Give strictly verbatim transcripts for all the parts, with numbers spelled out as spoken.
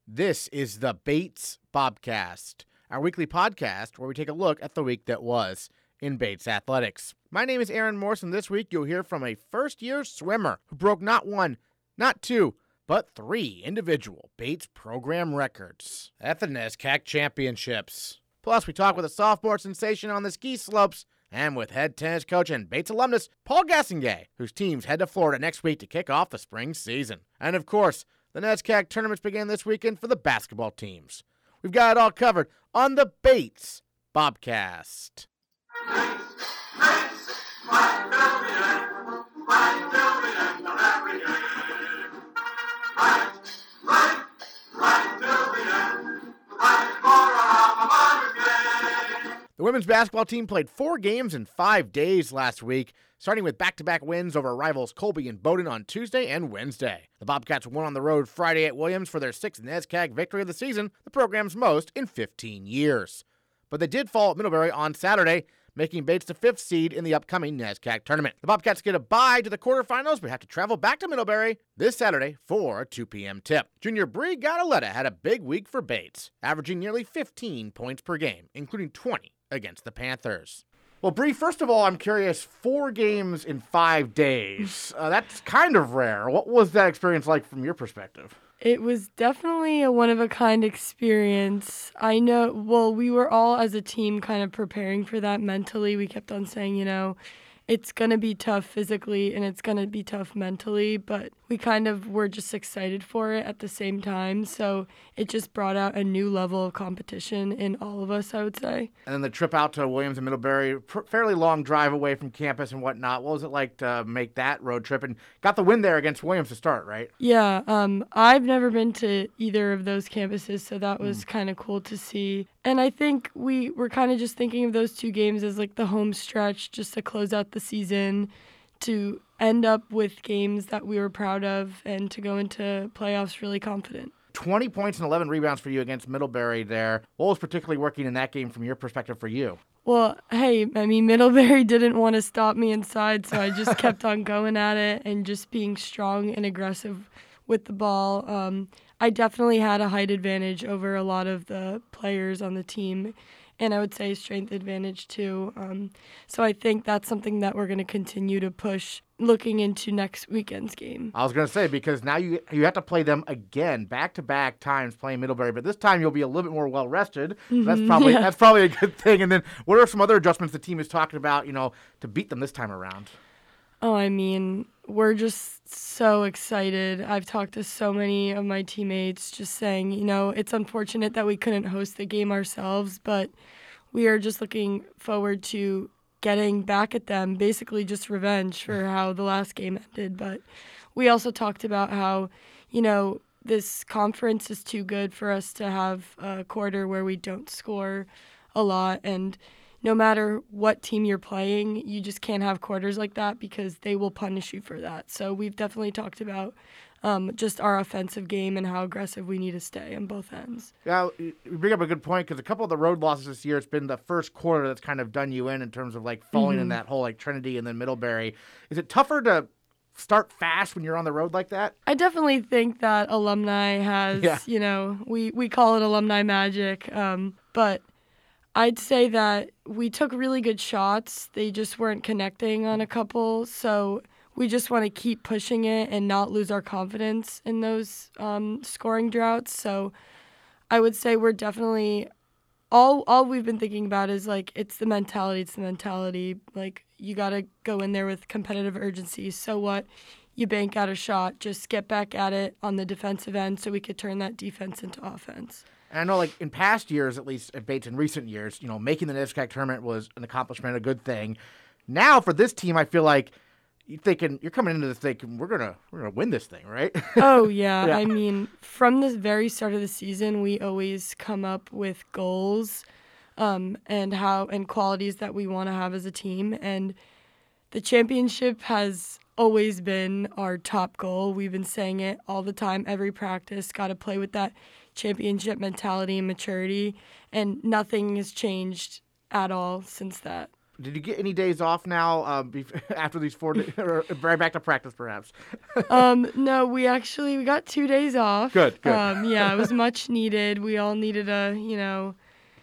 This is the Bates Bobcast, our weekly podcast where we take a look at the week that was in Bates athletics. My name is Aaron Morse, and this week you'll hear from a first-year swimmer who broke not one, not two, but three individual Bates program records at the NESCAC Championships. Plus, we talk with a sophomore sensation on the ski slopes and with head tennis coach and Bates alumnus Paul Gassingay, whose teams head to Florida next week to kick off the spring season. And of course, the NESCAC tournaments begin this weekend for the basketball teams. We've got it all covered on the Bates Bobcast. Bates, Bates, fight till the end, fight till the end of every game. Fight, fight, fight till the end, fight for our alma mater game. The women's basketball team played four games in five days last week, starting with back-to-back wins over rivals Colby and Bowdoin on Tuesday and Wednesday. The Bobcats won on the road Friday at Williams for their sixth NESCAC victory of the season, the program's most in fifteen years. But they did fall at Middlebury on Saturday, making Bates the fifth seed in the upcoming NESCAC tournament. The Bobcats get a bye to the quarterfinals, but have to travel back to Middlebury this Saturday for a two p.m. tip. Junior Bree Gadaletta had a big week for Bates, averaging nearly fifteen points per game, including twenty against the Panthers. Well, Bree, first of all, I'm curious, four games in five days. Uh, that's kind of rare. What was that experience like from your perspective? It was definitely a one-of-a-kind experience. I know, well, we were all as a team kind of preparing for that mentally. We kept on saying, you know, it's going to be tough physically and it's going to be tough mentally, but we kind of were just excited for it at the same time. So it just brought out a new level of competition in all of us, I would say. And then the trip out to Williams and Middlebury, pr- fairly long drive away from campus and whatnot. What was it like to make that road trip? And got the win there against Williams to start, right? Yeah, um, I've never been to either of those campuses, so that was mm. kind of cool to see. And I think we were kind of just thinking of those two games as like the home stretch just to close out the season, to end up with games that we were proud of, and to go into playoffs really confident. twenty points and eleven rebounds for you against Middlebury there. What was particularly working in that game from your perspective for you? Well, hey, I mean, Middlebury didn't want to stop me inside, so I just kept on going at it and just being strong and aggressive with the ball. Um, I definitely had a height advantage over a lot of the players on the team, and I would say strength advantage too. Um, so I think that's something that we're going to continue to push looking into next weekend's game. I was going to say, because now you you have to play them again, back-to-back times playing Middlebury, but this time you'll be a little bit more well-rested. Mm-hmm, that's probably yeah. that's probably a good thing. And then what are some other adjustments the team is talking about, you know, to beat them this time around? Oh, I mean, we're just so excited. I've talked to so many of my teammates just saying, you know, it's unfortunate that we couldn't host the game ourselves, but we are just looking forward to getting back at them, basically just revenge for how the last game ended. But we also talked about how, you know, this conference is too good for us to have a quarter where we don't score a lot, and no matter what team you're playing, you just can't have quarters like that because they will punish you for that. So we've definitely talked about um, just our offensive game and how aggressive we need to stay on both ends. Yeah, you bring up a good point, because a couple of the road losses this year, it's been the first quarter that's kind of done you in in terms of like falling mm-hmm. in that whole like Trinity and then Middlebury. Is it tougher to start fast when you're on the road like that? I definitely think that alumni has, yeah. you know, we, we call it alumni magic, um, but I'd say that we took really good shots. They just weren't connecting on a couple. So we just want to keep pushing it and not lose our confidence in those um, scoring droughts. So I would say we're definitely all all we've been thinking about is like it's the mentality. It's the mentality. Like you got to go in there with competitive urgency. So what? You bank out a shot. Just get back at it on the defensive end so we could turn that defense into offense. And I know, like, in past years, at least at Bates in recent years, you know, making the NESCAC tournament was an accomplishment, a good thing. Now, for this team, I feel like you're thinking, you're coming into this thinking, we're gonna we're gonna win this thing, right? Oh, yeah. yeah. I mean, from the very start of the season, we always come up with goals um, and how and qualities that we want to have as a team. And the championship has always been our top goal. We've been saying it all the time, every practice, got to play with that championship mentality and maturity, and nothing has changed at all since that. Did you get any days off now uh, bef- after these four days, or right back to practice perhaps? um, no, we actually, we got two days off. Good, good. Um, yeah, it was much needed. We all needed a, you know,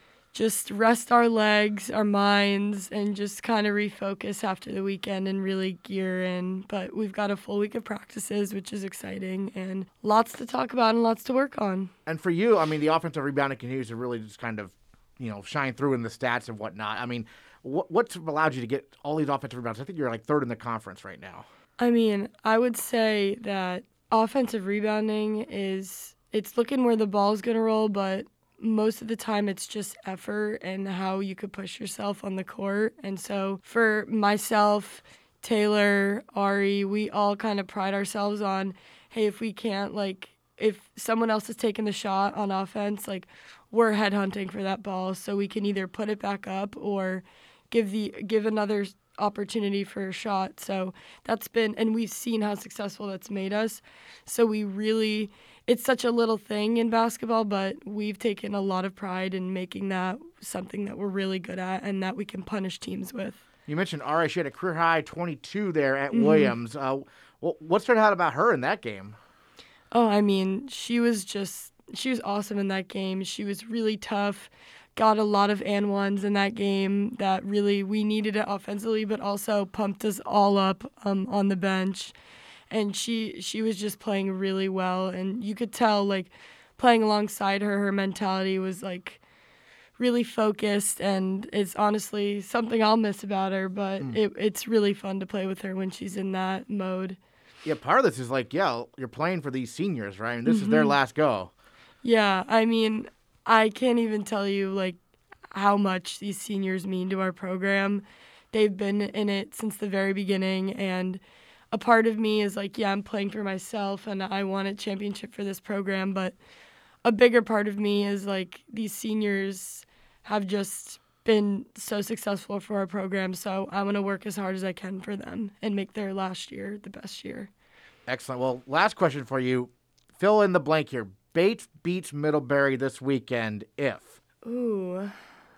just rest our legs, our minds, and just kind of refocus after the weekend and really gear in. But we've got a full week of practices, which is exciting, and lots to talk about and lots to work on. And for you, I mean, the offensive rebounding continues to really just kind of, you know, shine through in the stats and whatnot. I mean, what, what's allowed you to get all these offensive rebounds? I think you're like third in the conference right now. I mean, I would say that offensive rebounding is, it's looking where the ball's going to roll, but most of the time it's just effort and how you could push yourself on the court. And so for myself, Taylor, Ari, we all kind of pride ourselves on, hey, if we can't, like, if someone else is taking the shot on offense, like, we're headhunting for that ball so we can either put it back up or give the give another opportunity for a shot. So that's been, and we've seen how successful that's made us. So we really, it's such a little thing in basketball, but we've taken a lot of pride in making that something that we're really good at and that we can punish teams with. You mentioned Ari, she had a career high twenty-two there at Mm-hmm. Williams. Uh, well, what stood out about her in that game? Oh, I mean, she was just, she was awesome in that game. She was really tough. Got a lot of and ones in that game that really we needed it offensively, but also pumped us all up um, on the bench. And she she was just playing really well, and you could tell, like, playing alongside her, her mentality was like really focused, and it's honestly something I'll miss about her. But mm. it, it's really fun to play with her when she's in that mode. Yeah, part of this is like, yeah, you're playing for these seniors, right? And this mm-hmm. is their last go. Yeah, I mean, I can't even tell you, like, how much these seniors mean to our program. They've been in it since the very beginning, and a part of me is like, yeah, I'm playing for myself, and I want a championship for this program, but a bigger part of me is like, these seniors have just been so successful for our program, so I want to work as hard as I can for them and make their last year the best year. Excellent. Well, last question for you. Fill in the blank here. Bates beats Middlebury this weekend if? Ooh,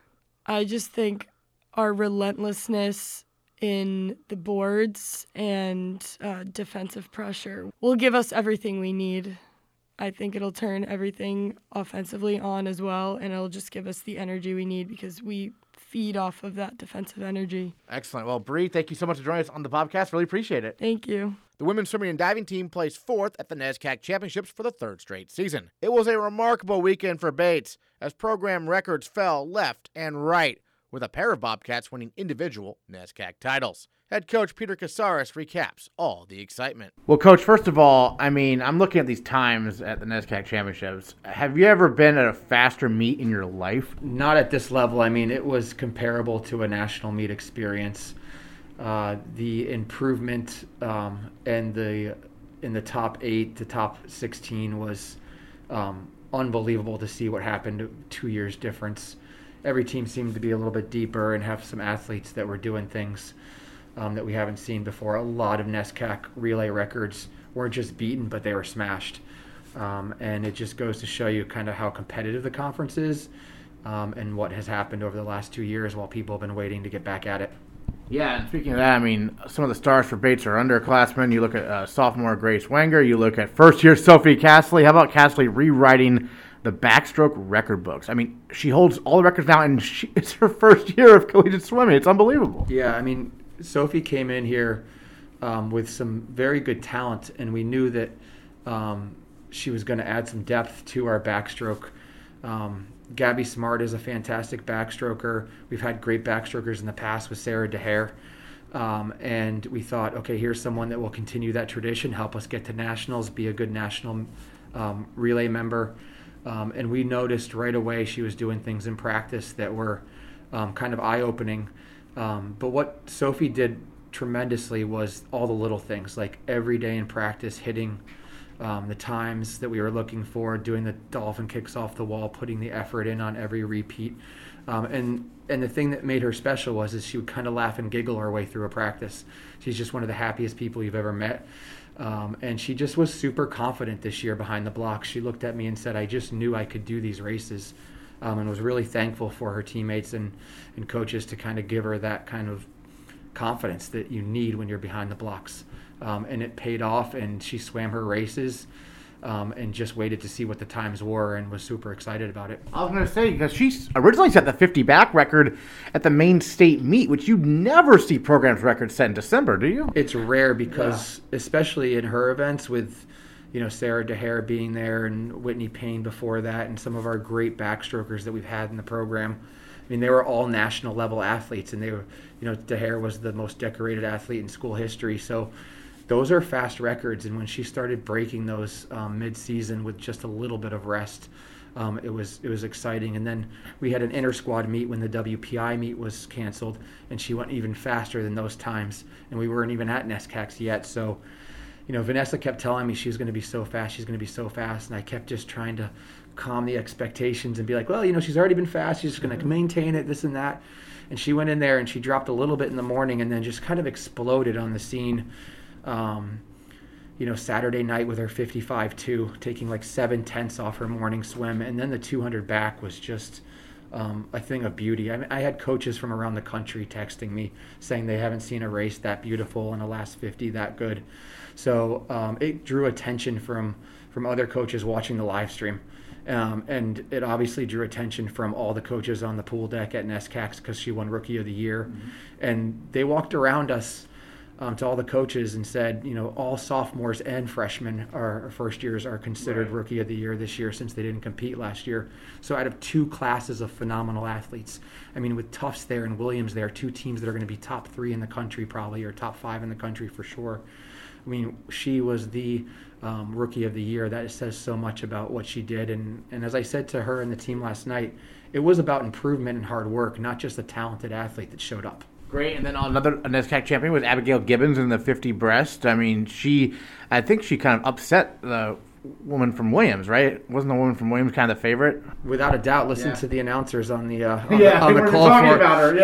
I just think our relentlessness in the boards and uh, defensive pressure will give us everything we need. I think it'll turn everything offensively on as well, and it'll just give us the energy we need because we feed off of that defensive energy. Excellent. Well, Bree, thank you so much for joining us on the Bobcast. Really appreciate it. Thank you. The women's swimming and diving team placed fourth at the NESCAC Championships for the third straight season. It was a remarkable weekend for Bates as program records fell left and right, with a pair of Bobcats winning individual NESCAC titles. Head coach Peter Casares recaps all the excitement. Well, Coach, first of all, I mean, I'm looking at these times at the NESCAC Championships. Have you ever been at a faster meet in your life? Not at this level. I mean, it was comparable to a national meet experience. Uh, the improvement um, and the in the top eight to top sixteen was um, unbelievable to see what happened. Two years difference. Every team seemed to be a little bit deeper and have some athletes that were doing things um, that we haven't seen before. A lot of NESCAC relay records weren't just beaten, but they were smashed. Um, and it just goes to show you kind of how competitive the conference is um, and what has happened over the last two years while people have been waiting to get back at it. Yeah, and speaking of that, I mean, some of the stars for Bates are underclassmen. You look at uh, sophomore Grace Wenger. You look at first-year Sophie Castley. How about Castley rewriting the backstroke record books? I mean, she holds all the records now, and she, it's her first year of collegiate swimming. It's unbelievable. Yeah, I mean, Sophie came in here um, with some very good talent, and we knew that um, she was going to add some depth to our backstroke. Um, Gabby Smart is a fantastic backstroker. We've had great backstrokers in the past with Sarah DeHare. Um, and we thought, okay, here's someone that will continue that tradition, help us get to nationals, be a good national um, relay member. Um, and we noticed right away she was doing things in practice that were um, kind of eye-opening. Um, but what Sophie did tremendously was all the little things, like every day in practice, hitting um, the times that we were looking for, doing the dolphin kicks off the wall, putting the effort in on every repeat. Um, and and the thing that made her special was is she would kind of laugh and giggle her way through a practice. She's just one of the happiest people you've ever met. Um, and she just was super confident this year behind the blocks. She looked at me and said, I just knew I could do these races. um, and was really thankful for her teammates and, and coaches to kind of give her that kind of confidence that you need when you're behind the blocks. Um, and it paid off, and she swam her races um, and just waited to see what the times were and was super excited about it. I was going to say, because she originally set the fifty back record at the main state meet, which you never see programs records set in December, do you? It's rare because, yeah. especially in her events with, you know, Sarah DeHare being there and Whitney Payne before that and some of our great backstrokers that we've had in the program. I mean, they were all national level athletes, and they were, you know, DeHare was the most decorated athlete in school history. So those are fast records, and when she started breaking those um, mid-season with just a little bit of rest, um, it was it was exciting. And then we had an inter-squad meet when the W P I meet was canceled, and she went even faster than those times, and we weren't even at NESCACs yet. So, you know, Vanessa kept telling me she was going to be so fast, she's going to be so fast, and I kept just trying to calm the expectations and be like, well, you know, she's already been fast, she's just going to maintain it, this and that. And she went in there and she dropped a little bit in the morning and then just kind of exploded on the scene. Um, you know, Saturday night with her fifty-five two, taking like seven tenths off her morning swim. And then the two hundred back was just um, a thing of beauty. I mean, I had coaches from around the country texting me saying they haven't seen a race that beautiful in the last fifty that good. So um, it drew attention from, from other coaches watching the live stream. Um, and it obviously drew attention from all the coaches on the pool deck at NESCACs because she won Rookie of the Year. Mm-hmm. And they walked around us Um, to all the coaches and said, you know, all sophomores and freshmen are or first years are considered right. Rookie of the Year this year since they didn't compete last year. So out of two classes of phenomenal athletes, I mean, with Tufts there and Williams there, two teams that are going to be top three in the country probably, or top five in the country for sure. I mean, she was the um, Rookie of the Year. That says so much about what she did. And, and as I said to her and the team last night, it was about improvement and hard work, not just a talented athlete that showed up. Great, and then another NESCAC champion was Abigail Gibbons in the fifty breast. I mean, she, I think she kind of upset the woman from Williams, right? Wasn't the woman from Williams kind of the favorite? Without a doubt. Listen yeah. to the announcers on the uh, on, yeah, the, on the call talking for about her.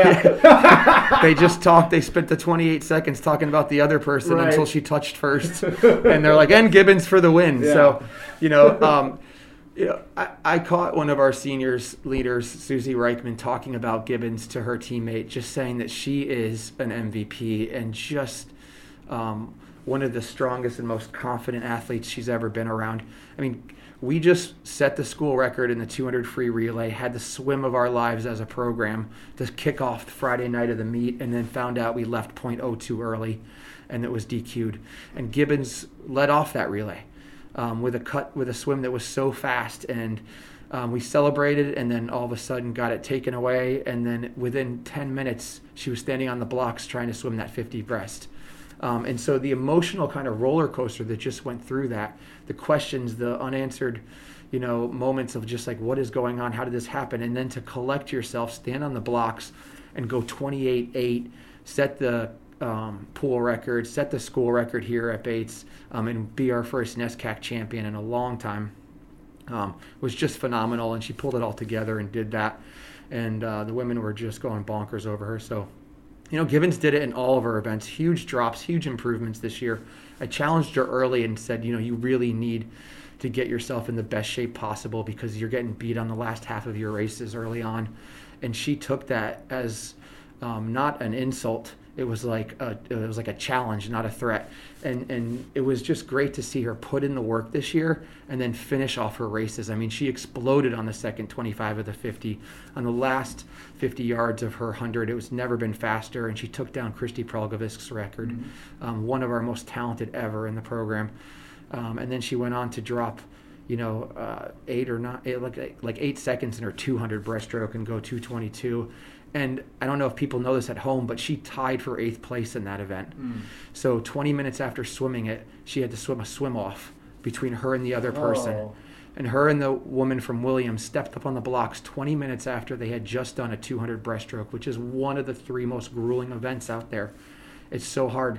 Yeah, they just talked. They spent the twenty-eight seconds talking about the other person right. until she touched first, and they're like, "And Gibbons for the win." Yeah. So, you know. Um, Yeah, I, I caught one of our seniors leaders, Susie Reichman, talking about Gibbons to her teammate, just saying that she is an M V P and just um, one of the strongest and most confident athletes she's ever been around. I mean, we just set the school record in the two hundred free relay, had the swim of our lives as a program to kick off the Friday night of the meet, and then found out we left point oh two early and it was D Q'd. And Gibbons led off that relay. Um, with a cut, with a swim that was so fast, and um, we celebrated, and then all of a sudden got it taken away, and then within ten minutes, she was standing on the blocks trying to swim that fifty breast. Um, and so the emotional kind of roller coaster that just went through that, the questions, the unanswered, you know, moments of just like, what is going on? How did this happen? And then to collect yourself, stand on the blocks, and go twenty-eight eight, set the Um, pool record, set the school record here at Bates, um, and be our first NESCAC champion in a long time. Um, was just phenomenal, and she pulled it all together and did that. And uh, the women were just going bonkers over her. So, you know, Gibbons did it in all of her events. Huge drops, huge improvements this year. I challenged her early and said, you know, you really need to get yourself in the best shape possible because you're getting beat on the last half of your races early on. And she took that as um, not an insult. It was like a, it was like a challenge, not a threat. And and it was just great to see her put in the work this year and then finish off her races. I mean, she exploded on the second twenty-five of the fifty. On the last fifty yards of her one hundred, it was never been faster, and she took down Christy Prolgovisk's record, mm-hmm. um, one of our most talented ever in the program. Um, and then she went on to drop, you know, uh, eight or not, eight, like like eight seconds in her two hundred breaststroke and go two twenty-two. And I don't know if people know this at home, but she tied for eighth place in that event. Mm. So twenty minutes after swimming it, she had to swim a swim off between her and the other person. Oh. And her and the woman from Williams stepped up on the blocks twenty minutes after they had just done a two hundred breaststroke, which is one of the three most grueling events out there. It's so hard.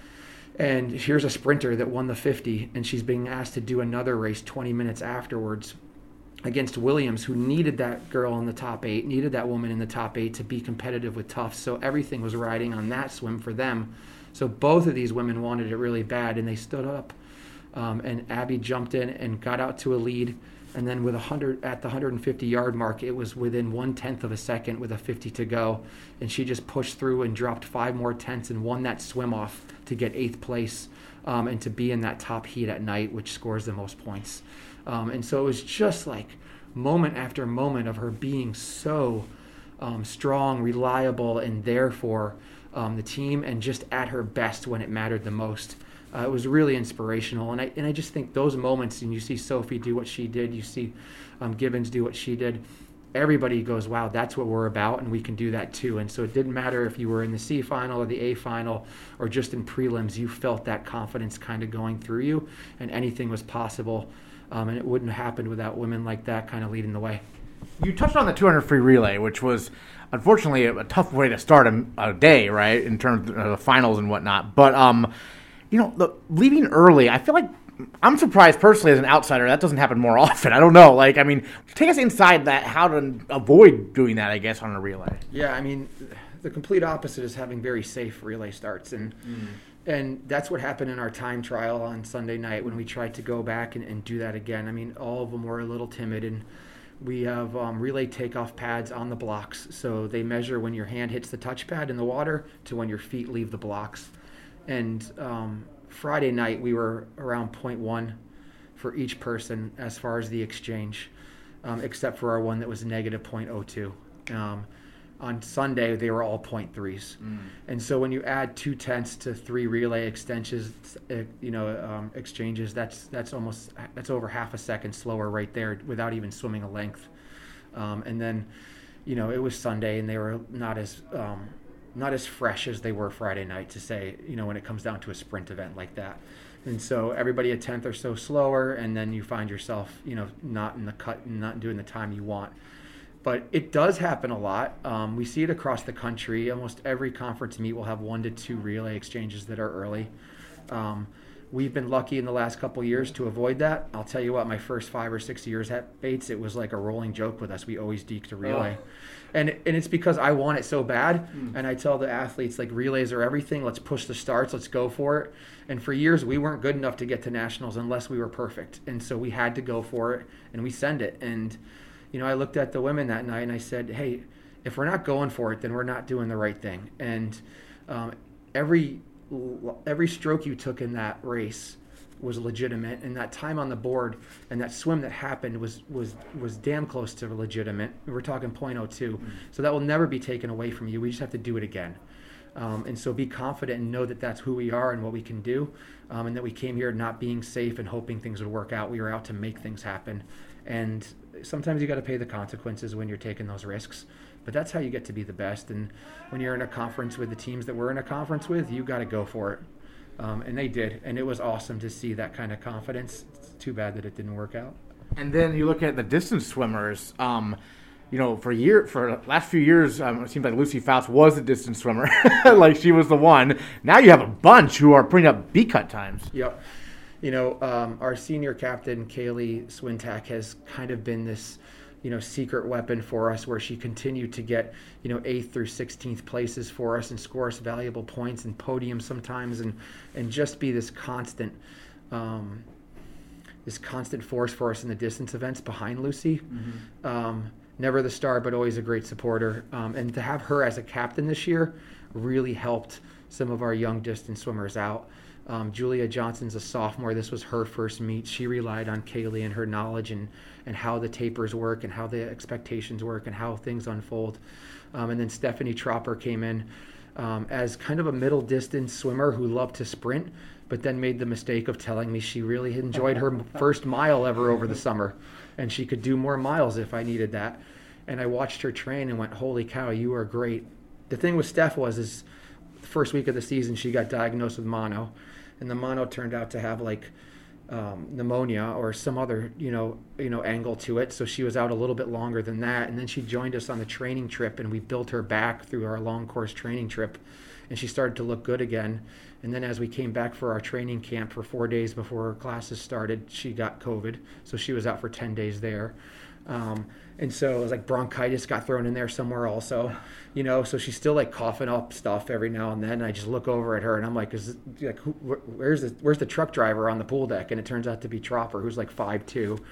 And here's a sprinter that won the fifty, and she's being asked to do another race twenty minutes afterwards against Williams, who needed that girl in the top eight, needed that woman in the top eight to be competitive with Tufts. So everything was riding on that swim for them. So both of these women wanted it really bad, and they stood up. Um, and Abby jumped in and got out to a lead And then with one hundred at the one hundred fifty yard mark, it was within one tenth of a second with a fifty to go, and she just pushed through and dropped five more tenths and won that swim off to get eighth place um, and to be in that top heat at night, which scores the most points. Um, and so it was just like moment after moment of her being so um, strong, reliable, and there for um, the team, and just at her best when it mattered the most. Uh, it was really inspirational, and I and I just think those moments, and you see Sophie do what she did, you see um, Gibbons do what she did, everybody goes, wow, that's what we're about, and we can do that too. And so it didn't matter if you were in the C final or the A final or just in prelims, you felt that confidence kind of going through you, and anything was possible, um, and it wouldn't have happened without women like that kind of leading the way. You touched on the two hundred free relay, which was unfortunately a, a tough way to start a, a day, right, in terms of the finals and whatnot. But um. You know, the, leaving early, I feel like I'm surprised personally as an outsider. That doesn't happen more often. I don't know. Like, I mean, take us inside that, how to avoid doing that, I guess, on a relay. Yeah, I mean, the complete opposite is having very safe relay starts. And mm. and that's what happened in our time trial on Sunday night when we tried to go back and, and do that again. I mean, all of them were a little timid. And we have um, relay takeoff pads on the blocks. So they measure when your hand hits the touchpad in the water to when your feet leave the blocks. And um, Friday night, we were around point one for each person as far as the exchange, um, except for our one that was negative point oh two. Um, on Sunday, they were all point threes. Mm. And so when you add two tenths to three relay extensions, uh, you know, um, exchanges, that's that's almost that's over half a second slower right there without even swimming a length. Um, and then, you know, it was Sunday, and they were not as um, not as fresh as they were Friday night, to say, you know, when it comes down to a sprint event like that. And so everybody a tenth or so slower, and then you find yourself, you know, not in the cut and not doing the time you want. But it does happen a lot. Um, we see it across the country. Almost every conference meet will have one to two relay exchanges that are early. Um, we've been lucky in the last couple years to avoid that. I'll tell you what, my first five or six years at Bates, it was like a rolling joke with us. We always deked a relay. Oh. And and it's because I want it so bad. Mm. And I tell the athletes, like, relays are everything. Let's push the starts. Let's go for it. And for years, we weren't good enough to get to nationals unless we were perfect. And so we had to go for it, and we send it. And, you know, I looked at the women that night, and I said, hey, if we're not going for it, then we're not doing the right thing. And um, every every stroke you took in that race was legitimate, and that time on the board and that swim that happened was was was damn close to legitimate. We're talking point oh two. Mm-hmm. So that will never be taken away from you. We just have to do it again. Um, and so be confident and know that that's who we are and what we can do, um, and that we came here not being safe and hoping things would work out. We were out to make things happen. And sometimes you got to pay the consequences when you're taking those risks. But that's how you get to be the best. And when you're in a conference with the teams that we're in a conference with, you got to go for it. Um, and they did, and it was awesome to see that kind of confidence. It's too bad that it didn't work out. And then you look at the distance swimmers. Um, you know, for year for the last few years, um, it seems like Lucy Faust was the distance swimmer, like she was the one. Now you have a bunch who are putting up B-cut times. Yep. You know, um, our senior captain, Kaylee Swintak, has kind of been this, you know, secret weapon for us, where she continued to get, you know, eighth through sixteenth places for us and score us valuable points and podiums sometimes, and and just be this constant, um, this constant force for us in the distance events behind Lucy. Mm-hmm. Um, never the star, but always a great supporter. Um, and to have her as a captain this year really helped some of our young distance swimmers out. Um, Julia Johnson's a sophomore. This was her first meet. She relied on Kaylee and her knowledge and, and how the tapers work and how the expectations work and how things unfold. Um, and then Stephanie Tropper came in um, as kind of a middle distance swimmer who loved to sprint, but then made the mistake of telling me she really enjoyed her first mile ever over the summer, and she could do more miles if I needed that. And I watched her train and went, holy cow, you are great. The thing with Steph was, is the first week of the season, she got diagnosed with mono. And the mono turned out to have like um, pneumonia or some other, you know, you know, angle to it. So she was out a little bit longer than that. And then she joined us on the training trip, and we built her back through our long course training trip. And she started to look good again. And then as we came back for our training camp for four days before her classes started, she got COVID. So she was out for ten days there. Um, and so it was like bronchitis got thrown in there somewhere also, you know, so she's still like coughing up stuff every now and then. And I just look over at her and I'm like, is it, like, who, where's the, where's the truck driver on the pool deck? And it turns out to be Tropper, who's like five two.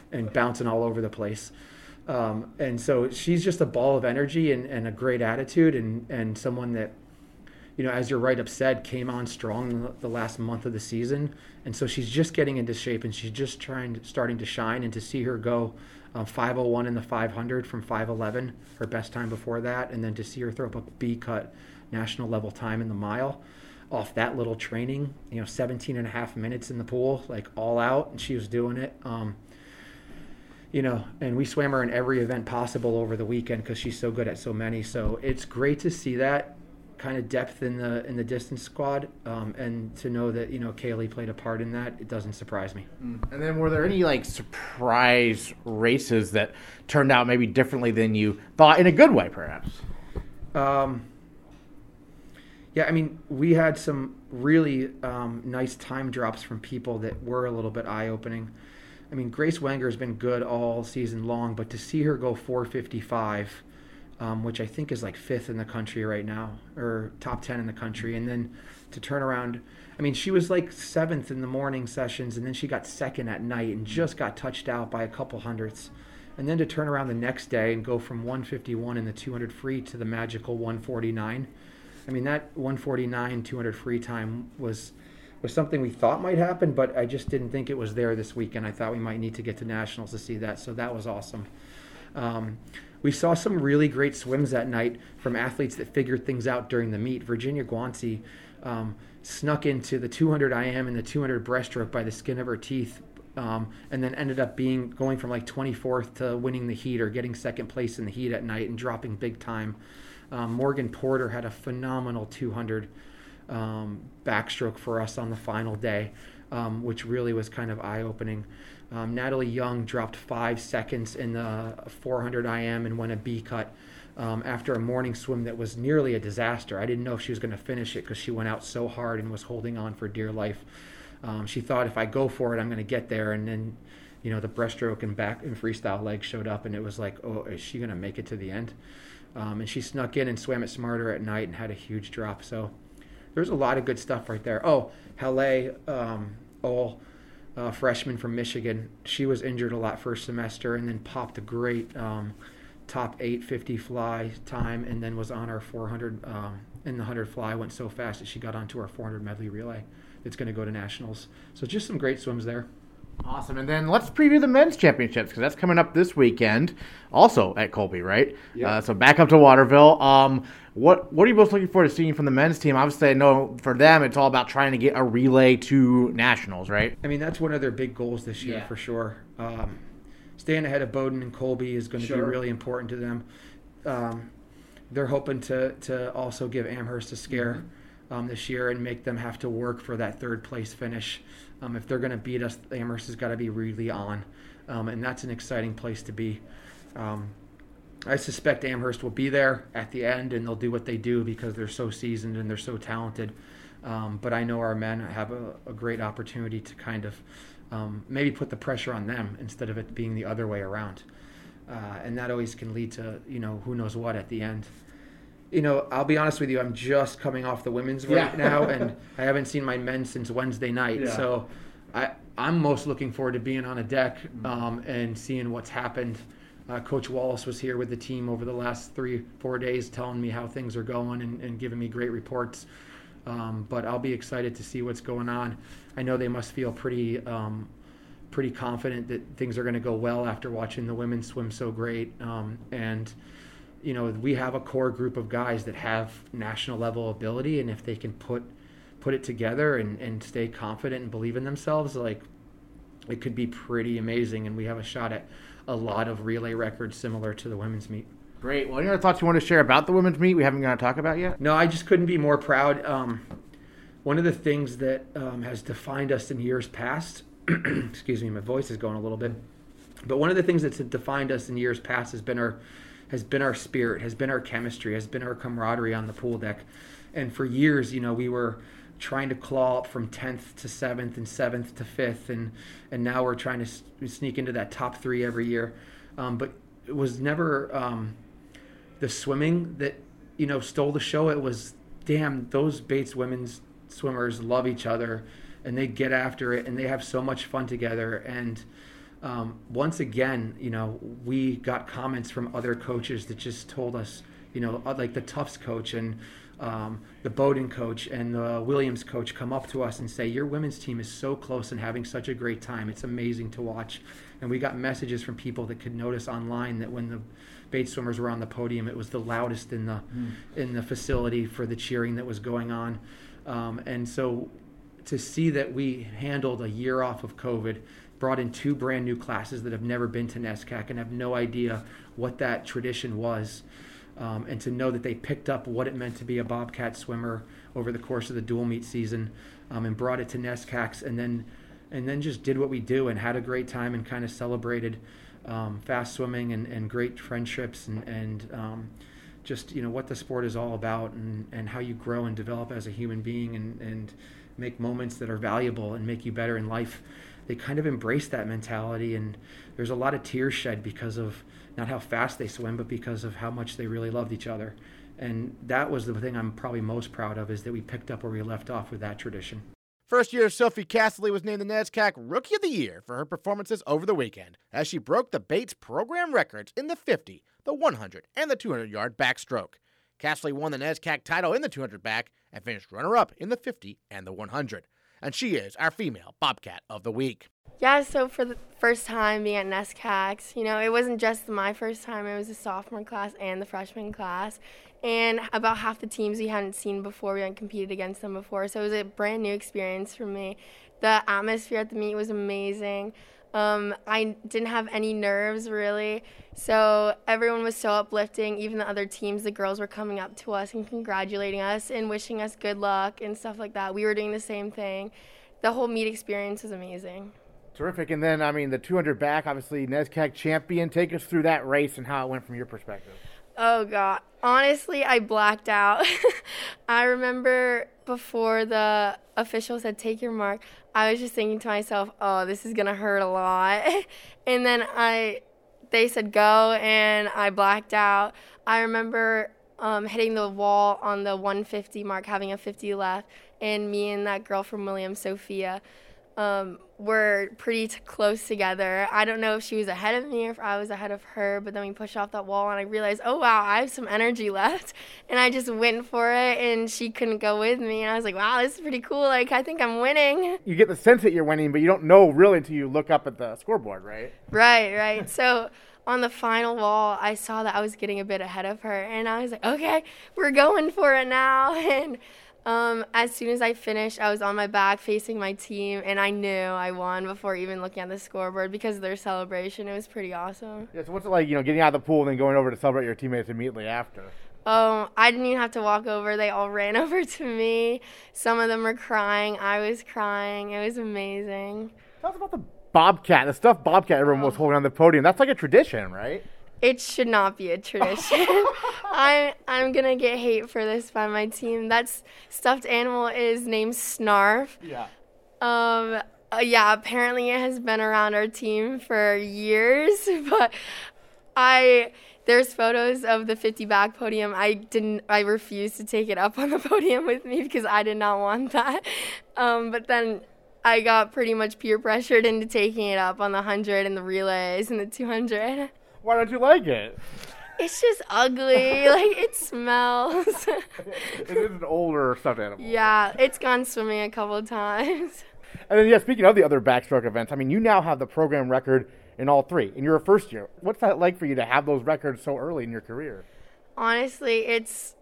and bouncing all over the place. Um, and so she's just a ball of energy and, and a great attitude, and, and someone that, you know, as your write-up said, came on strong in the last month of the season. And so she's just getting into shape, and she's just trying, starting to shine. And to see her go uh, five oh one in the five hundred from five eleven, her best time before that, and then to see her throw up a B-cut national level time in the mile off that little training, you know, seventeen and a half minutes in the pool, like all out, and she was doing it. Um, you know, and we swam her in every event possible over the weekend because she's so good at so many. So it's great to see that kind of depth in the in the distance squad, um, and to know that, you know, Kaylee played a part in that, it doesn't surprise me. And then were there any like surprise races that turned out maybe differently than you thought, in a good way perhaps? Um, yeah, I mean, we had some really um, nice time drops from people that were a little bit eye-opening. I mean, Grace Wenger has been good all season long, but to see her go four fifty-five, um, which I think is like fifth in the country right now, or top ten in the country, and then to turn around, I mean, she was like seventh in the morning sessions, and then she got second at night and just got touched out by a couple hundredths. And then to turn around the next day and go from one fifty-one in the two hundred free to the magical one forty-nine. I mean, that one forty-nine two hundred free time was was something we thought might happen, but I just didn't think it was there this weekend. I thought we might need to get to nationals to see that, so that was awesome. Um, we saw some really great swims that night from athletes that figured things out during the meet. Virginia Guanci um, snuck into the two hundred I M and the two hundred breaststroke by the skin of her teeth, um, and then ended up being going from like twenty-fourth to winning the heat or getting second place in the heat at night and dropping big time. Um, Morgan Porter had a phenomenal two hundred um, backstroke for us on the final day, um, which really was kind of eye-opening. Um, Natalie Young dropped five seconds in the four hundred I M and went a B cut um, after a morning swim that was nearly a disaster. I didn't know if she was going to finish it because she went out so hard and was holding on for dear life. Um, she thought, if I go for it, I'm going to get there. And then, you know, the breaststroke and back and freestyle leg showed up, and it was like, oh, is she going to make it to the end? Um, and she snuck in and swam it smarter at night and had a huge drop. So there's a lot of good stuff right there. Oh, Halle um, Ohl, uh, freshman from Michigan. She was injured a lot first semester and then popped a great um, top eight fifty fly time, and then was on our four hundred um, in the one hundred fly. Went so fast that she got onto our four hundred medley relay. It's going to go to nationals. So just some great swims there. Awesome. And then let's preview the men's championships, because that's coming up this weekend, also at Colby, right? Yeah. Uh, so back up to Waterville. Um, what what are you most looking forward to seeing from the men's team? Obviously, I know for them it's all about trying to get a relay to nationals, right? I mean, that's one of their big goals this year, Yeah. for sure. Um, staying ahead of Bowdoin and Colby is going to Sure. be really important to them. Um, they're hoping to to also give Amherst a scare um, this year and make them have to work for that third place finish. Um, if they're going to beat us, Amherst has got to be really on, um, and that's an exciting place to be. Um, I suspect Amherst will be there at the end, and they'll do what they do because they're so seasoned and they're so talented. Um, but I know our men have a, a great opportunity to kind of um, maybe put the pressure on them instead of it being the other way around. Uh, and that always can lead to, you know, who knows what at the end. You know, I'll be honest with you, I'm just coming off the women's right Yeah. now, and I haven't seen my men since Wednesday night. Yeah. So I, I'm most looking forward to being on a deck um, and seeing what's happened. Uh, Coach Wallace was here with the team over the last three, four days telling me how things are going and, and giving me great reports. Um, but I'll be excited to see what's going on. I know they must feel pretty um, pretty confident that things are going to go well after watching the women swim so great. Um, and, you know, we have a core group of guys that have national level ability, and if they can put put it together and, and stay confident and believe in themselves, like, it could be pretty amazing. And we have a shot at a lot of relay records similar to the women's meet. Great. Well, any other thoughts you want to share about the women's meet we haven't going to talk about yet? No, I just couldn't be more proud. Um, one of the things that um, has defined us in years past, excuse me, my voice is going a little bit, but one of the things that's defined us in years past has been our has been our spirit, has been our chemistry, has been our camaraderie on the pool deck. And for years, you know, we were trying to claw up from tenth to seventh and seventh to fifth, and and now we're trying to s- sneak into that top three every year. Um, but it was never um, the swimming that, you know, stole the show. It was, damn, those Bates women's swimmers love each other, and they get after it, and they have so much fun together. And um, once again, you know, we got comments from other coaches that just told us, you know, like the Tufts coach and um, the Bowdoin coach and the Williams coach come up to us and say, your women's team is so close and having such a great time. It's amazing to watch. And we got messages from people that could notice online that when the Bates swimmers were on the podium, it was the loudest in the mm. in the facility for the cheering that was going on. Um, and so to see that we handled a year off of COVID, brought in two brand new classes that have never been to NESCAC and have no idea what that tradition was, um, and to know that they picked up what it meant to be a Bobcat swimmer over the course of the dual meet season, um, and brought it to NESCACs, and then and then just did what we do and had a great time and kind of celebrated um, fast swimming and, and great friendships and, and um, just, you know, what the sport is all about and, and how you grow and develop as a human being and, and make moments that are valuable and make you better in life. They kind of embrace that mentality, and there's a lot of tears shed because of not how fast they swim, but because of how much they really loved each other. And that was the thing I'm probably most proud of, is that we picked up where we left off with that tradition. First year Sophie Castley was named the NESCAC Rookie of the Year for her performances over the weekend, as she broke the Bates program records in the fifty, the one hundred, and the two hundred yard backstroke. Castley won the NESCAC title in the two hundred back and finished runner-up in the fifty and the one hundred. And she is our female Bobcat of the week. Yeah, so for the first time being at NESCACs, you know, it wasn't just my first time. It was the sophomore class and the freshman class. And about half the teams we hadn't seen before. We hadn't competed against them before. So it was a brand new experience for me. The atmosphere at the meet was amazing. Um, I didn't have any nerves, really. So everyone was so uplifting. Even the other teams, the girls were coming up to us and congratulating us and wishing us good luck and stuff like that. We were doing the same thing. The whole meet experience was amazing. Terrific. And then, I mean, the two hundred back, obviously, NESCAC champion. Take us through that race and how it went from your perspective. Oh, God. Honestly, I blacked out. I remember before the official said, take your mark, I was just thinking to myself, oh, this is going to hurt a lot. And then I, they said go, and I blacked out. I remember um, hitting the wall on the one fifty mark, having a fifty left, and me and that girl from Williams, Sophia, um, were pretty t- close together. I don't know if she was ahead of me or if I was ahead of her, but then we pushed off that wall and I realized, oh, wow, I have some energy left. And I just went for it, and she couldn't go with me. And I was like, wow, this is pretty cool. Like, I think I'm winning. You get the sense that you're winning, but you don't know really until you look up at the scoreboard, right? Right, right. So on the final wall, I saw that I was getting a bit ahead of her, and I was like, okay, we're going for it now. And Um, as soon as I finished, I was on my back facing my team, and I knew I won before even looking at the scoreboard because of their celebration. It was pretty awesome. Yeah, so what's it like, you know, getting out of the pool and then going over to celebrate your teammates immediately after? Oh, I didn't even have to walk over. They all ran over to me. Some of them were crying. I was crying. It was amazing. Tell us about the Bobcat, the stuffed Bobcat everyone was holding on the podium. That's like a tradition, right? It should not be a tradition. I'm I'm gonna get hate for this by my team. That stuffed animal is named Snarf. Yeah. Um. Uh, yeah. Apparently, it has been around our team for years, but I there's photos of the fifty back podium. I didn't. I refused to take it up on the podium with me because I did not want that. Um. But then I got pretty much peer pressured into taking it up on the one hundred and the relays and the two hundred. Why don't you like it? It's just ugly. Like, it smells. It is an older stuffed animal. Yeah, it's gone swimming a couple of times. And then, yeah, speaking of the other backstroke events, I mean, you now have the program record in all three, and you're a first year. What's that like for you to have those records so early in your career? Honestly, it's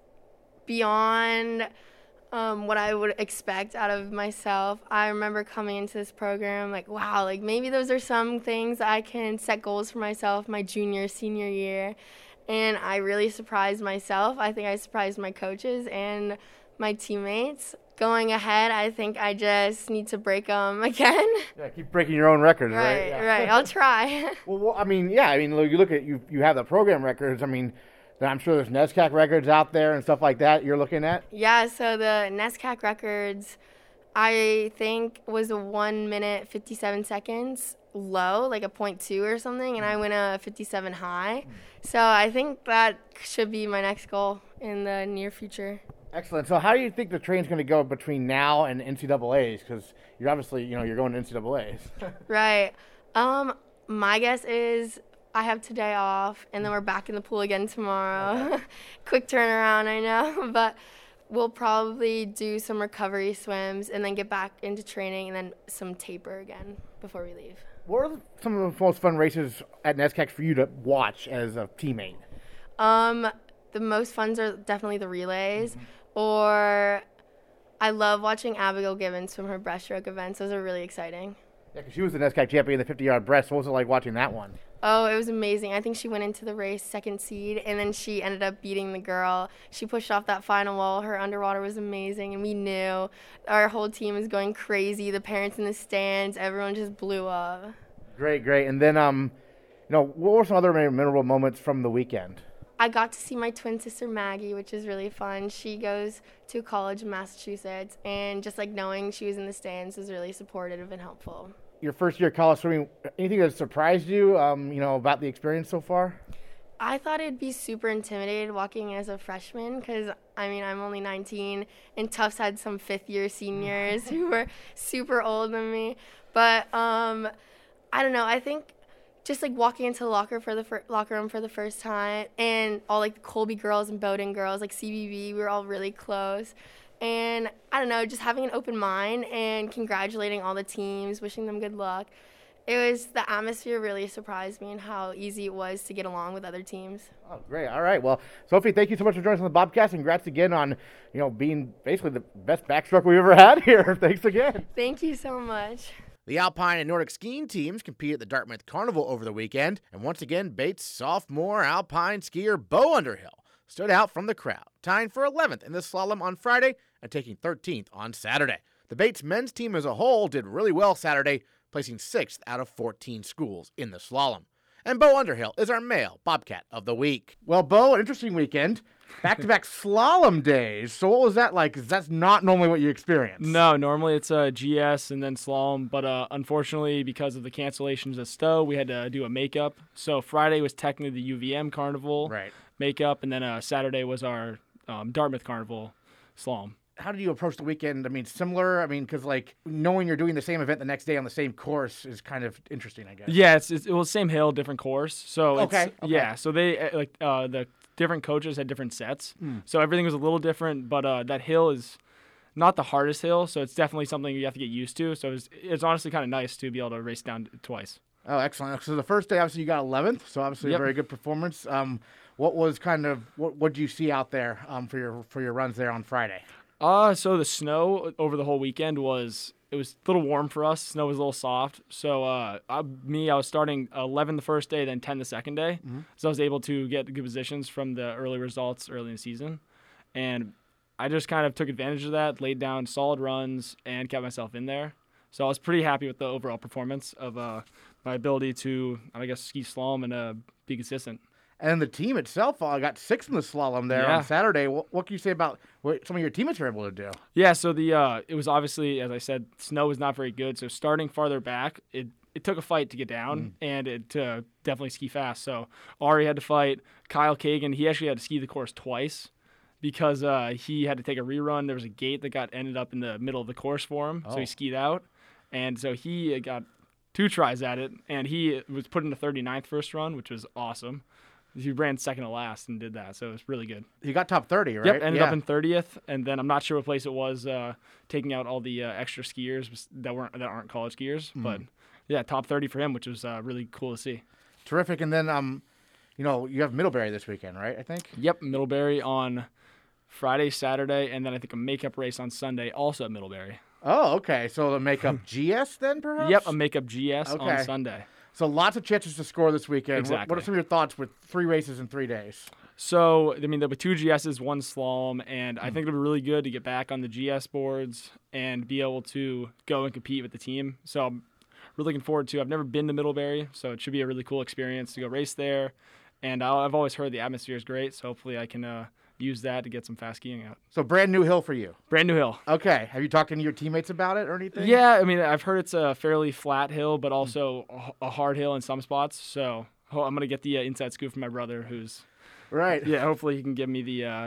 beyond um, what I would expect out of myself. I remember coming into this program like, wow, like maybe those are some things I can set goals for myself my junior, senior year. And I really surprised myself. I think I surprised my coaches and my teammates. Going ahead, I think I just need to break them again. Yeah, keep breaking your own records, right? Right, Yeah. right. I'll try. well, well, I mean, yeah, I mean, look, you look at, you you have the program records. I mean, I'm sure there's NESCAC records out there and stuff like that you're looking at. Yeah, so the NESCAC records, I think, was a one minute, fifty-seven seconds low, like a point two or something, and I went a fifty-seven high. So I think that should be my next goal in the near future. Excellent. So how do you think the train's going to go between now and N C double A's? Because you're obviously, you know, you're going to N C double A's. Right. Um, My guess is I have today off, and then we're back in the pool again tomorrow. Okay. Quick turnaround, I know, but we'll probably do some recovery swims and then get back into training and then some taper again before we leave. What are some of the most fun races at NESCAC for you to watch as a teammate? Um, the most funs are definitely the relays, mm-hmm. or I love watching Abigail Gibbons swim her breaststroke events. Those are really exciting. Yeah, because she was the NESCAC champion in the fifty-yard breast. What was it like watching that one? Oh, it was amazing. I think she went into the race second seed, and then she ended up beating the girl. She pushed off that final wall. Her underwater was amazing, and we knew. Our whole team was going crazy. The parents in the stands, everyone just blew up. Great, great. And then, um, you know, what were some other memorable moments from the weekend? I got to see my twin sister Maggie, which is really fun. She goes to college in Massachusetts, and just like knowing she was in the stands was really supportive and helpful. Your first year of college swimming, anything that surprised you, um, you know, about the experience so far? I thought it'd be super intimidated walking as a freshman because, I mean, I'm only nineteen, and Tufts had some fifth-year seniors who were super old than me. But um, I don't know. I think just like walking into the locker for the fir- locker room for the first time, and all like the Colby girls and Bowdoin girls, like C B B, we were all really close. And I don't know, just having an open mind and congratulating all the teams, wishing them good luck. It was, the atmosphere really surprised me and how easy it was to get along with other teams. Oh, great. All right. Well, Sophie, thank you so much for joining us on the Bobcast. Congrats again on, you know, being basically the best backstroke we've ever had here. Thanks again. Thank you so much. The Alpine and Nordic skiing teams compete at the Dartmouth Carnival over the weekend. And once again, Bates sophomore alpine skier Bo Underhill stood out from the crowd, tying for eleventh in the slalom on Friday and taking thirteenth on Saturday. The Bates men's team as a whole did really well Saturday, placing sixth out of fourteen schools in the slalom. And Bo Underhill is our male Bobcat of the week. Well, Bo, an interesting weekend. Back-to-back slalom days. So what was that like? 'Cause that's not normally what you experience. No, normally it's a G S and then slalom. But uh, unfortunately, because of the cancellations at Stowe, we had to do a makeup. So Friday was technically the U V M Carnival right. makeup, and then uh, Saturday was our um, Dartmouth Carnival slalom. How did you approach the weekend? I mean, similar? I mean, because, like, knowing you're doing the same event the next day on the same course is kind of interesting, I guess. Yeah, it's, it's it was same hill, different course. So okay, it's, okay. Yeah, so they, like, uh, the different coaches had different sets. Mm. So everything was a little different, but uh, that hill is not the hardest hill, so it's definitely something you have to get used to. So it's, it's honestly kind of nice to be able to race down twice. Oh, excellent. So the first day, obviously, you got eleventh, so obviously Yep. a very good performance. Um, what was kind of, what what did you see out there um, for your for your runs there on Friday? Uh, so the snow over the whole weekend was, it was a little warm for us. Snow was a little soft. So uh, I, me, I was starting eleven the first day, then ten the second day. Mm-hmm. So I was able to get good positions from the early results early in the season. And I just kind of took advantage of that, laid down solid runs, and kept myself in there. So I was pretty happy with the overall performance of uh, my ability to, I guess, ski slalom and uh, be consistent. And the team itself uh, got sixth in the slalom there Yeah. on Saturday. What, what can you say about what some of your teammates were able to do? Yeah, so the uh, it was obviously, as I said, snow was not very good. So starting farther back, it, it took a fight to get down mm. and it to definitely ski fast. So Ari had to fight. Kyle Kagan, he actually had to ski the course twice because uh, he had to take a rerun. There was a gate that got ended up in the middle of the course for him, oh. so he skied out. And so he got two tries at it, and he was put in the thirty-ninth first run, which was awesome. He ran second to last and did that, so it was really good. He got top thirty, right? Yep, ended yeah. up in thirtieth, and then I'm not sure what place it was, uh, taking out all the uh, extra skiers that weren't that aren't college skiers, mm. but yeah, top thirty for him, which was uh, really cool to see. Terrific, and then um, you know, you have Middlebury this weekend, right? I think. Yep, Middlebury on Friday, Saturday, and then I think a makeup race on Sunday, also at Middlebury. Oh, okay. So the makeup G S then, perhaps? Yep, a makeup G S okay. on Sunday. So lots of chances to score this weekend. Exactly. What, what are some of your thoughts with three races in three days? So, I mean, there'll be two G S's, one slalom, and I think it'll be really good to get back on the G S boards and be able to go and compete with the team. So I'm really looking forward to I've never been to Middlebury, so it should be a really cool experience to go race there. And I've always heard the atmosphere is great, so hopefully I can uh, use that to get some fast skiing out. So brand new hill for you. Brand new hill. Okay. Have you talked to any of your teammates about it or anything? Yeah, I mean, I've heard it's a fairly flat hill, but also a hard hill in some spots. So I'm going to get the uh, inside scoop from my brother who's... Right. Yeah, hopefully he can give me the uh,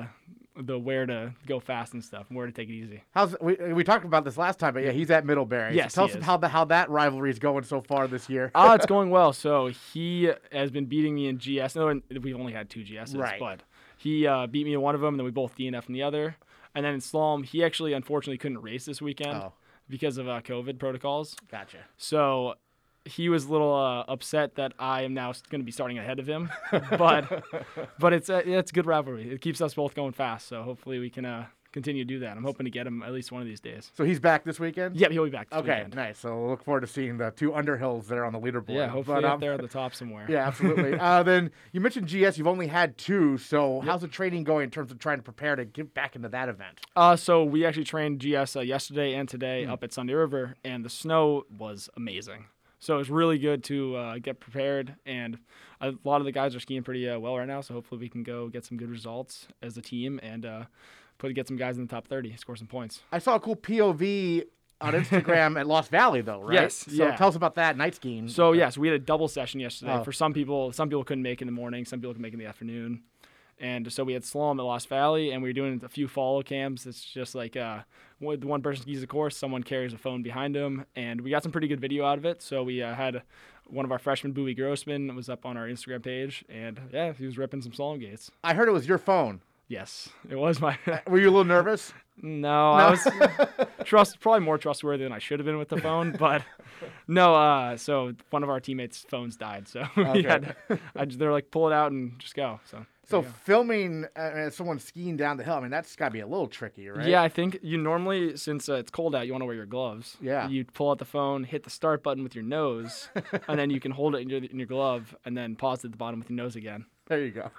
the where to go fast and stuff, and where to take it easy. How's we we talked about this last time, but yeah, he's at Middlebury. Yes, so tell he us is. how the how that rivalry is going so far this year. Oh, it's going well. So he has been beating me in G S. No, we've only had two G Ss, Right. but he uh, beat me in one of them, and then we both D N F in the other. And then in slalom, he actually unfortunately couldn't race this weekend Oh. because of uh, COVID protocols. Gotcha. So he was a little uh, upset that I am now going to be starting ahead of him, but but it's a, it's a good rivalry. It keeps us both going fast. So hopefully we can uh, continue to do that. I'm hoping to get him at least one of these days. So he's back this weekend? Yeah, he'll be back this Okay, weekend. nice. So we'll look forward to seeing the two Underhills there on the leaderboard. Yeah, hopefully But, up um, there at the top somewhere. Yeah, absolutely. uh, then you mentioned G S. You've only had two. So how's the training going in terms of trying to prepare to get back into that event? Uh, so we actually trained G S uh, yesterday and today Hmm. up at Sunday River, and the snow was amazing. So it was really good to uh, get prepared, and a lot of the guys are skiing pretty uh, well right now. So hopefully we can go get some good results as a team and uh, put get some guys in the top thirty, score some points. I saw a cool P O V on Instagram at Lost Valley, though, right? Yes, So yeah. tell us about that night skiing. So yes, we had a double session yesterday. Oh. For some people, some people couldn't make it in the morning, some people could make it in the afternoon. And so we had slalom at Lost Valley, and we were doing a few follow cams. It's just like uh, one the one person skis the course, someone carries a phone behind them, and we got some pretty good video out of it. So we uh, had one of our freshmen, Bowie Grossman, was up on our Instagram page, and yeah, he was ripping some slalom gates. I heard it was your phone. Yes, it was my. Were you a little nervous? No, I was trust probably more trustworthy than I should have been with the phone, but no. Uh, so one of our teammates' phones died, so we Okay. had. I, just- they're like, pull it out and just go. So. So there you go. filming uh, someone skiing down the hill, I mean, that's got to be a little tricky, right? Yeah, I think you normally, since uh, it's cold out, you want to wear your gloves. Yeah. You pull out the phone, hit the start button with your nose, and then you can hold it in your in your glove, and then pause at the bottom with your nose again. There you go.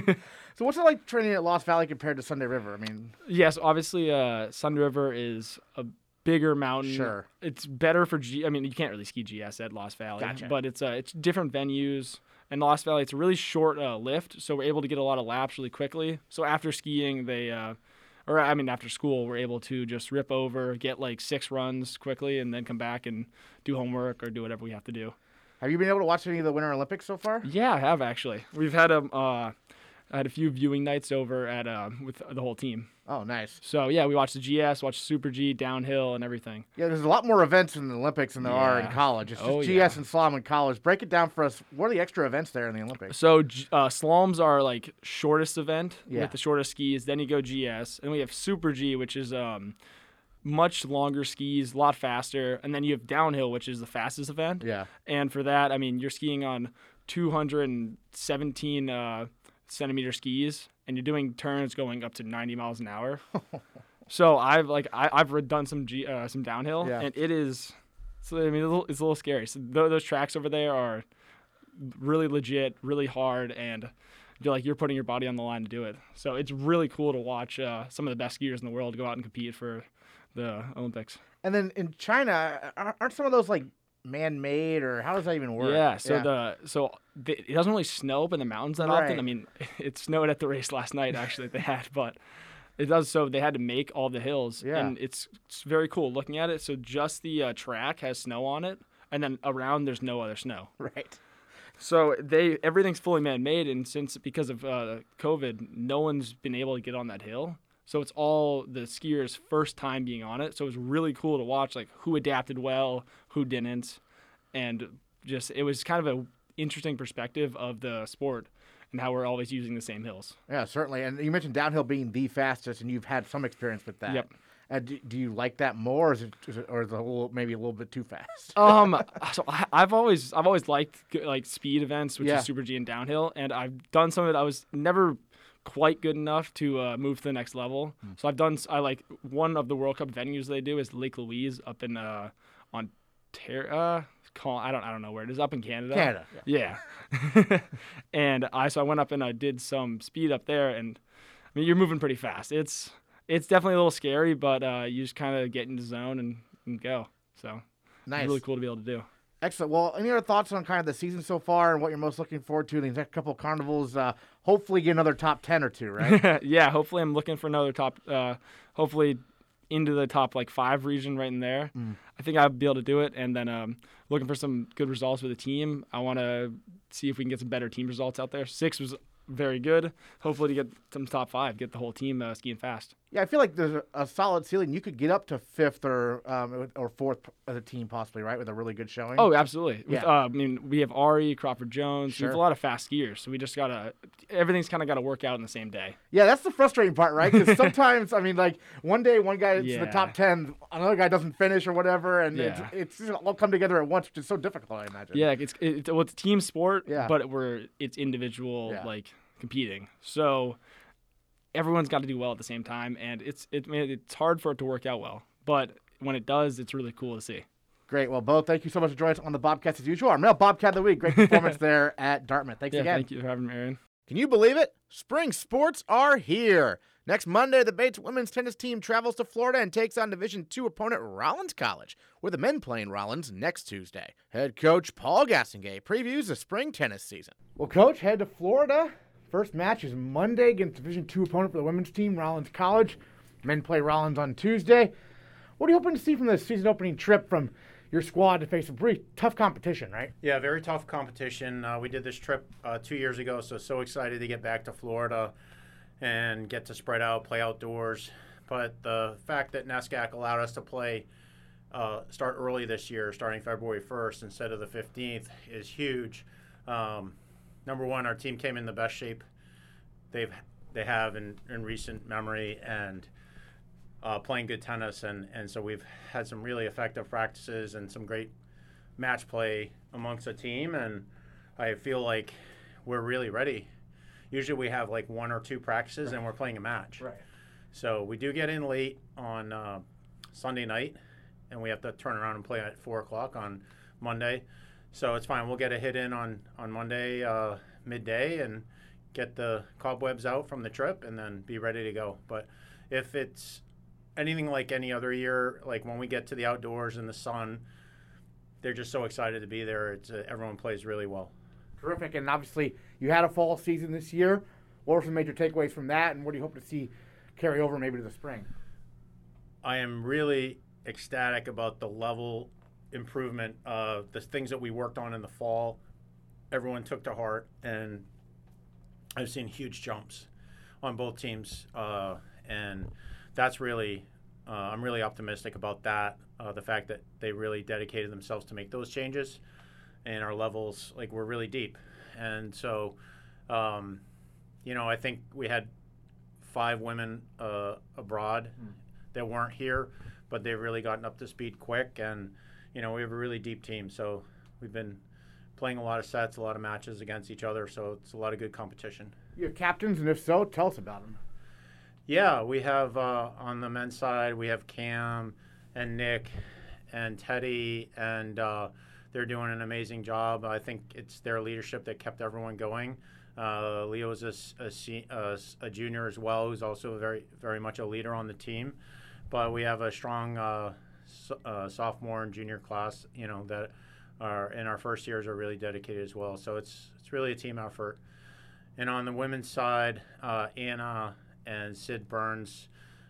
So what's it like training at Lost Valley compared to Sunday River? I mean, Yes, obviously, uh, Sunday River is a bigger mountain. Sure. It's better for G. I mean, you can't really ski G S at Lost Valley, Gotcha. but it's uh, it's different venues. And Lost Valley, it's a really short uh, lift, so we're able to get a lot of laps really quickly. So after skiing, they, uh, or I mean after school, we're able to just rip over, get like six runs quickly, and then come back and do homework or do whatever we have to do. have you been able to watch any of the Winter Olympics so far? Yeah, I have actually. We've had a, uh, I had a few viewing nights over at uh, with the whole team. Oh, nice. So yeah, we watched the G S, watched Super G, downhill, and everything. Yeah, there's a lot more events in the Olympics than there are in Yeah. college. It's just Oh, G S yeah. and slalom in college. Break it down for us. What are the extra events there in the Olympics? So G- uh, slaloms are like shortest event Yeah. with the shortest skis. Then you go G S, and we have Super G, which is um, much longer skis, a lot faster. And then you have downhill, which is the fastest event. Yeah. And for that, I mean, you're skiing on two hundred seventeen uh, centimeter skis, and you're doing turns going up to ninety miles an hour. So I've like I, I've re- done some G, uh, some downhill, Yeah. and it is. So I mean, it's a little, it's a little scary. So th- those tracks over there are really legit, really hard, and you're like you're putting your body on the line to do it. So it's really cool to watch uh, some of the best skiers in the world go out and compete for the Olympics. And then in China, ar- aren't some of those like man-made, or how does that even work? Yeah. So the so the, it doesn't really snow up in the mountains that Right. often. I mean, it snowed at the race last night actually that they had, but it does. So they had to make all the hills, Yeah. and it's, it's very cool looking at it. So just the uh, track has snow on it, and then around there's no other snow. right. So they everything's fully man-made, and since because of uh, COVID, no one's been able to get on that hill. So it's all the skiers' first time being on it. So it was really cool to watch, like who adapted well, who didn't, and just it was kind of a interesting perspective of the sport and how we're always using the same hills. Yeah, certainly. And you mentioned downhill being the fastest, and you've had some experience with that. Yep. Uh, do, do you like that more, or is it, is it or is it a little, maybe a little bit too fast? Um, so I, I've always I've always liked g- like speed events, which Yeah. is Super G and downhill, and I've done some of it. I was never quite good enough to uh, move to the next level. Hmm. So I've done s- I like one of the World Cup venues they do is Lake Louise up in uh on Ter- uh call I don't I don't know where it is, up in Canada. Canada. Yeah. And I so I went up and I did some speed up there, and I mean you're moving pretty fast. It's it's definitely a little scary, but uh, you just kind of get in the zone and, and go. So Nice. it's really cool to be able to do. Excellent. Well, any other thoughts on kind of the season so far and what you're most looking forward to in these next couple of carnivals? Uh, hopefully get another top ten or two, right? Yeah, hopefully I'm looking for another top, uh, hopefully into the top like five region right in there. Mm. I think I'll be able to do it. And then um, looking for some good results with the team. I want to see if we can get some better team results out there. Six was very good. Hopefully to get some top five, get the whole team uh, skiing fast. Yeah, I feel like there's a, a solid ceiling. You could get up to fifth or um, or fourth as a team possibly, right, with a really good showing. Oh, absolutely. Yeah. With, uh, I mean, we have Ari, Crawford Jones. We have Sure. a lot of fast skiers, so we just gotta. Everything's kind of got to work out in the same day. Yeah, that's the frustrating part, right? Because sometimes, I mean, like one day one guy is in Yeah. the top ten, another guy doesn't finish or whatever, and Yeah. it's, it's just all come together at once, which is so difficult, I imagine. Yeah, it's it's, well, it's a team sport, Yeah. but we're it's individual Yeah. like competing. So everyone's got to do well at the same time, and it's it I mean, it's hard for it to work out well, but when it does, it's really cool to see. Great. Well, Bo, thank you so much for joining us on the Bobcats as usual. Our male Bobcat of the week. Great performance there at Dartmouth. Thanks Yeah, again. thank you for having me, Aaron. Can you believe it? Spring sports are here. Next Monday, the Bates women's tennis team travels to Florida and takes on Division two opponent Rollins College, with the men playing Rollins next Tuesday. Head coach Paul Gassingay previews the spring tennis season. Well, Coach, head to Florida. First match is Monday against Division two opponent for the women's team, Rollins College. Men play Rollins on Tuesday. What are you hoping to see from the season opening trip from your squad to face a pretty tough competition, right? Yeah, very tough competition. Uh, we did this trip uh, two years ago, so so excited to get back to Florida and get to spread out, play outdoors. But the fact that NESCAC allowed us to play, uh, start early this year, starting February first instead of the fifteenth, is huge. Um, number one, our team came in the best shape they've they have in, in recent memory, and uh, playing good tennis, and, and so we've had some really effective practices and some great match play amongst the team, and I feel like we're really ready. Usually we have like one or two practices right. and we're playing a match. Right. So we do get in late on uh, Sunday night, and we have to turn around and play at four o'clock on Monday. So it's fine. We'll get a hit in on, on Monday uh, midday and get the cobwebs out from the trip and then be ready to go. But if it's anything like any other year, like when we get to the outdoors in the sun, they're just so excited to be there. It's uh, everyone plays really well. Terrific. And obviously you had a fall season this year. What were some major takeaways from that, and what do you hope to see carry over maybe to the spring? I am really ecstatic about the level improvement of the things that we worked on in the fall. Everyone took to heart, and I've seen huge jumps on both teams, uh, and that's really, uh, I'm really optimistic about that, uh, the fact that they really dedicated themselves to make those changes, and our levels, like, we're really deep. And so, um, you know, I think we had five women uh, abroad mm. that weren't here, but they've really gotten up to speed quick, and, you know, we have a really deep team. So we've been playing a lot of sets, a lot of matches against each other, so it's a lot of good competition. You have captains, and if so, tell us about them. Yeah, we have uh, on the men's side, we have Cam and Nick and Teddy, and uh, they're doing an amazing job. I think it's their leadership that kept everyone going. Uh, Leo's a, a, a, a junior as well, who's also very, very much a leader on the team. But we have a strong uh, so, uh, sophomore and junior class, you know, that are in our first years are really dedicated as well. So it's it's really a team effort. And on the women's side, uh, Anna and Sid Burns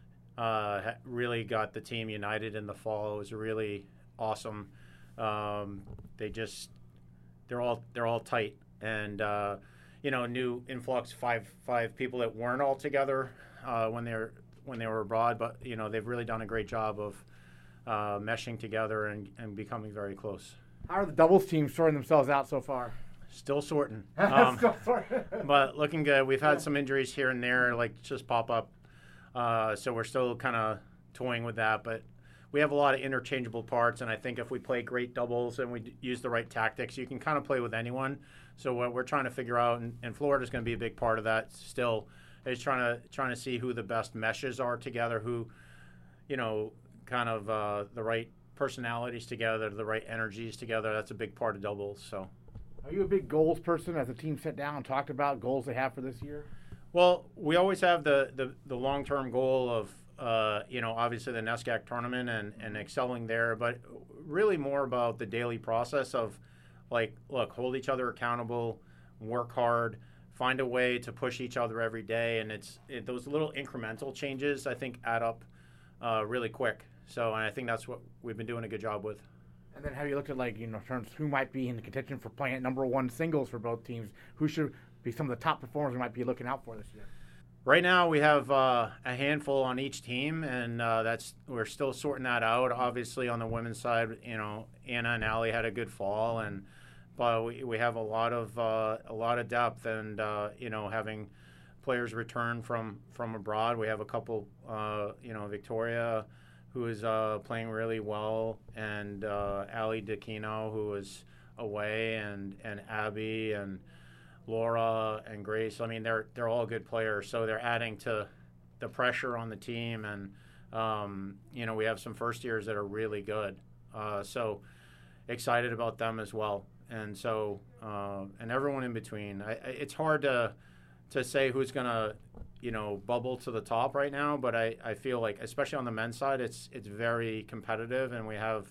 uh, really got the team united in the fall. It was really awesome. Um, they just they're all they're all tight, and uh, you know, new influx five five people that weren't all together uh, when they were when they were abroad, but you know, they've really done a great job of uh, meshing together and, and becoming very close. How are the doubles teams sorting themselves out so far? Still sorting. Um, Still sorting. But looking good. We've had some injuries here and there, like just pop up. Uh, so we're still kind of toying with that. But we have a lot of interchangeable parts, and I think if we play great doubles and we d- use the right tactics, you can kind of play with anyone. So what we're trying to figure out, and, and Florida's going to be a big part of that still, is trying to trying to see who the best meshes are together, who, you know, kind of uh, the right personalities together, the right energies together. That's a big part of doubles. So. Are you a big goals person? As the team sat down and talked about goals they have for this year? Well, we always have the, the, the long-term goal of, uh, you know, obviously the NESCAC tournament and, and excelling there, but really more about the daily process of, like, look, hold each other accountable, work hard, find a way to push each other every day, and it's it, those little incremental changes, I think, add up uh, really quick. So, and I think that's what we've been doing a good job with. And then have you looked at, like, you know, terms who might be in the contention for playing at number one singles for both teams? Who should be some of the top performers we might be looking out for this year? Right now, we have uh, a handful on each team, and uh, that's we're still sorting that out. Obviously, on the women's side, you know, Anna and Allie had a good fall, and but we, we have a lot of uh, a lot of depth, and uh, you know, having players return from from abroad. We have a couple, uh, you know, Victoria, who is uh, playing really well, and uh, Allie DeCino, who is away, and and Abby and Laura and Grace. I mean, they're they're all good players, so they're adding to the pressure on the team. And um, you know, we have some first years that are really good. Uh, so excited about them as well. And so uh, and everyone in between. I, I, it's hard to to say who's gonna you know bubble to the top right now, but I, I feel like, especially on the men's side, it's it's very competitive, and we have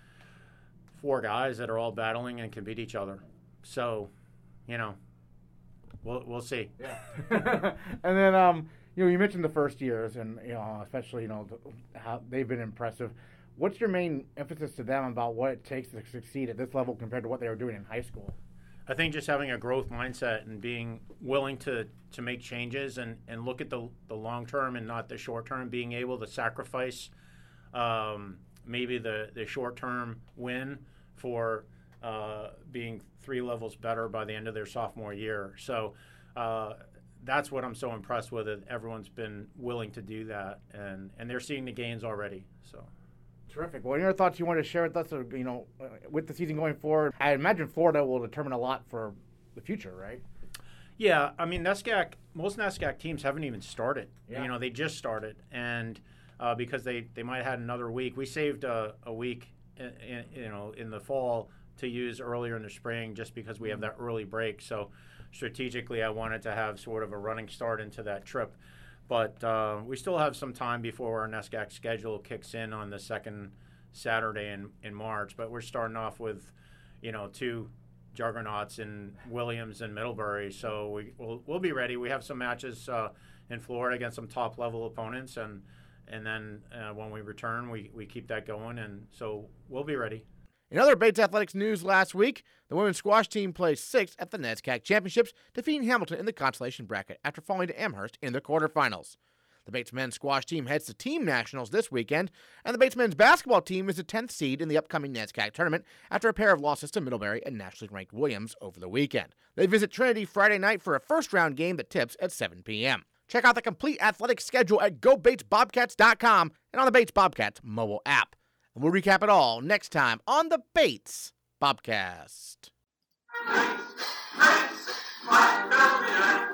four guys that are all battling and can beat each other. So, you know. We'll we'll see. Yeah. And then um, you know, you mentioned the first years, and you know, especially you know how they've been impressive. What's your main emphasis to them about what it takes to succeed at this level compared to what they were doing in high school? I think just having a growth mindset and being willing to, to make changes and, and look at the the long term and not the short term. Being able to sacrifice um, maybe the the short term win for uh, being three levels better by the end of their sophomore year. So uh, that's what I'm so impressed with. It. Everyone's been willing to do that, and, and they're seeing the gains already. So terrific. Well, any other thoughts you want to share with us, or, you know, uh, with the season going forward? I imagine Florida will determine a lot for the future, right? Yeah, I mean, NESCAC, most NESCAC teams haven't even started. Yeah. You know, they just started, and uh, because they, they might have had another week. We saved a, a week, in, in, you know, in the fall to use earlier in the spring, just because we have that early break. So strategically, I wanted to have sort of a running start into that trip. But uh, we still have some time before our NESCAC schedule kicks in on the second Saturday in, in March. But we're starting off with, you know, two juggernauts in Williams and Middlebury. So we, we'll, we'll be ready. We have some matches uh, in Florida against some top-level opponents. And and then uh, when we return, we, we keep that going. And so we'll be ready. In other Bates Athletics news last week, the women's squash team placed sixth at the NESCAC Championships, defeating Hamilton in the consolation bracket after falling to Amherst in the quarterfinals. The Bates men's squash team heads to team nationals this weekend, and the Bates men's basketball team is the tenth seed in the upcoming NESCAC tournament after a pair of losses to Middlebury and nationally ranked Williams over the weekend. They visit Trinity Friday night for a first-round game that tips at seven p.m. Check out the complete athletic schedule at go bates bobcats dot com and on the Bates Bobcats mobile app. And we'll recap it all next time on the Bates Bobcast. Bates, Bates, Black Sylvia.